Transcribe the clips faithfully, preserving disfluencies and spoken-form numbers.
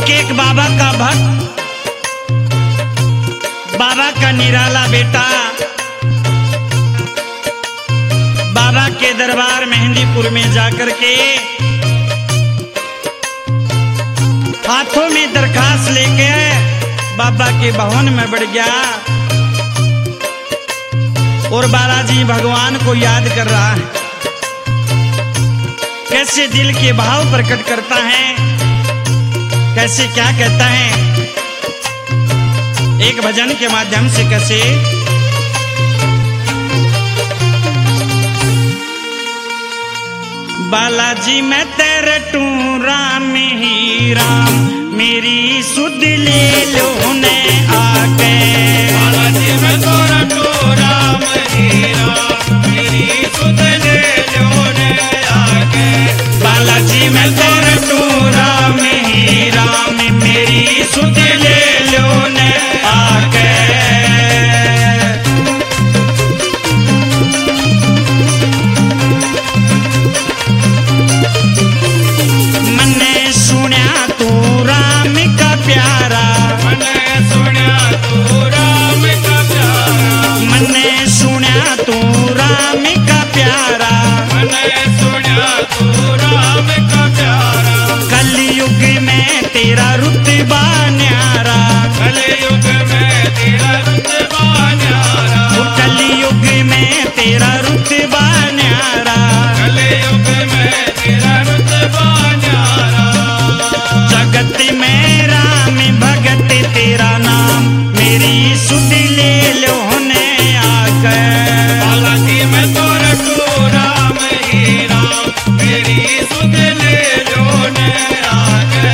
एक एक बाबा का भक्त, बाबा का निराला बेटा बाबा के दरबार मेहंदीपुर में जाकर के हाथों में दरखास्त लेके बाबा के भवन में बढ़ गया और बालाजी भगवान को याद कर रहा है। कैसे दिल के भाव प्रकट करता है, कैसे क्या कहता है एक भजन के माध्यम से। कैसे बालाजी मैं तेरे टू राम ही राम, मेरी सुध ले लो ने आके। बालाजी मैं तेरा टू राम ही राम, मेरी सुध ले लो ने आके। बालाजी मैं तेरा टू राम ही राम, मेरी सुध ले लो ने आके। मन्ने सुन्या तू राम का प्यारा, मन्ने सुन्या तू राम का प्यारा, मन्ने सुन्या तू राम का प्यारा, मन्ने सुन्या तू राम का प्यारा। कलयुग में तेरा रुतबा न्यारा, कलयुग में तेरा रुतबा न्यारा, कलयुग में तेरा रुतबा न्यारा, कलयुग में तेरा रुतबा न्यारा। जगत में राम भगत तेरा नाम, मेरी सुध ले लो ने आकर। बालाजी मैं तेरा टू राम ही राम, मेरी सुध ले लो ने आके।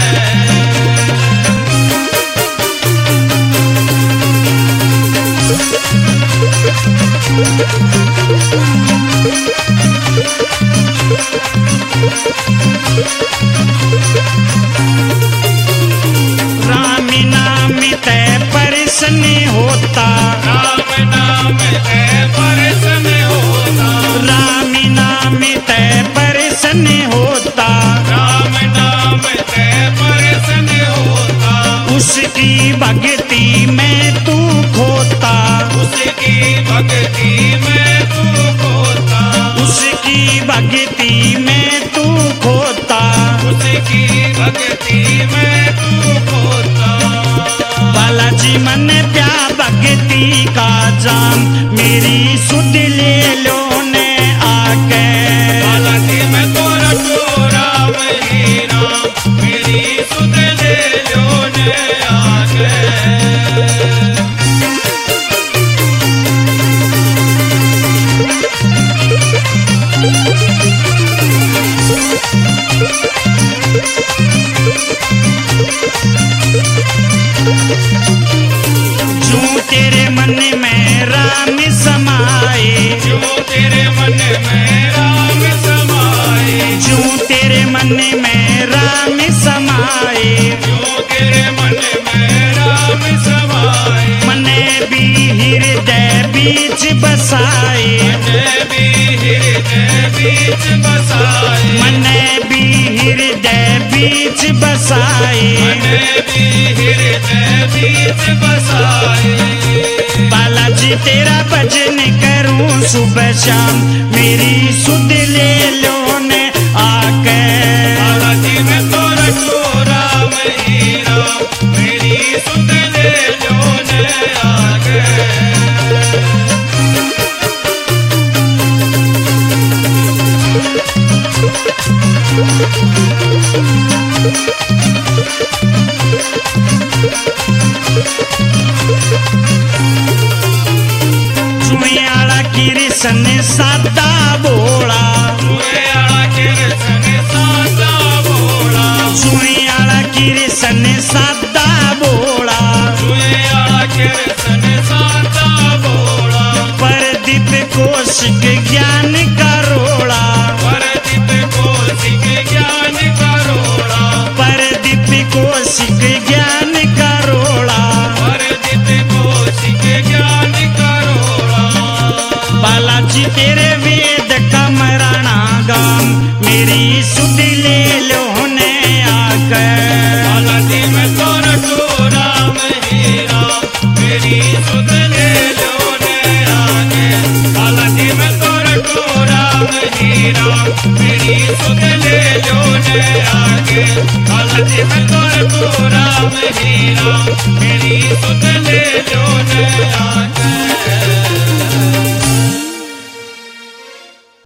राम नाम तय प्रसन्न होता, राम नाम है प्रसन्न होता, राम नाम तय प्रसन्न होता, राम नाम है प्रसन्न होता। उसकी भक्ति में तू खोता, उसकी भक्ति में तू खोता, उसकी भक्ति में तू खोता, उसकी भक्ति में तू खोता। बालाजी मन प्या भक्ति का जाम, मेरी सुध ले लो ने आके। बालाजी मैं तेरा टू राम ही राम, मेरी सुध ले लो ने आके। जो तेरे मन में राम समाए, जो तेरे मन में राम समाए, जो तेरे मन में राम समाए, जो तेरे मन में राम समाए। मने भी हृदय बीच बसाए, मने भी हृदय बीच बसाए, मने भी हृदय बीच बसाए। मने भी हृदय बीच बसाए। बालाजी तेरा भजन करूं सुबह शाम, मेरी सुध ले लो ने आके। बालाजी मैं तेरा टू राम ही राम, मेरी सुध ले लो ने आके। चुयाला कृष्ण सादा बोला, चुयाला कृष्ण सादा बोला, चुयाला कृष्ण सादा बोला, चुयाला कृष्ण सादा बोला। परदीप कौशिक ज्ञान का रोड़ा, परदीप कौशिक ज्ञान का रोड़ा, परदीप कौशिक ज्ञान का रोड़ा, परदीप कौशिक ज्ञान का रोड़ा। बालाजी तेरे वेद का मराना गाम, मेरी सुध ले लो ने आकर। बालाजी मैं जी मैं तो रटू राम ही राम मेरी सुध ले लो नैना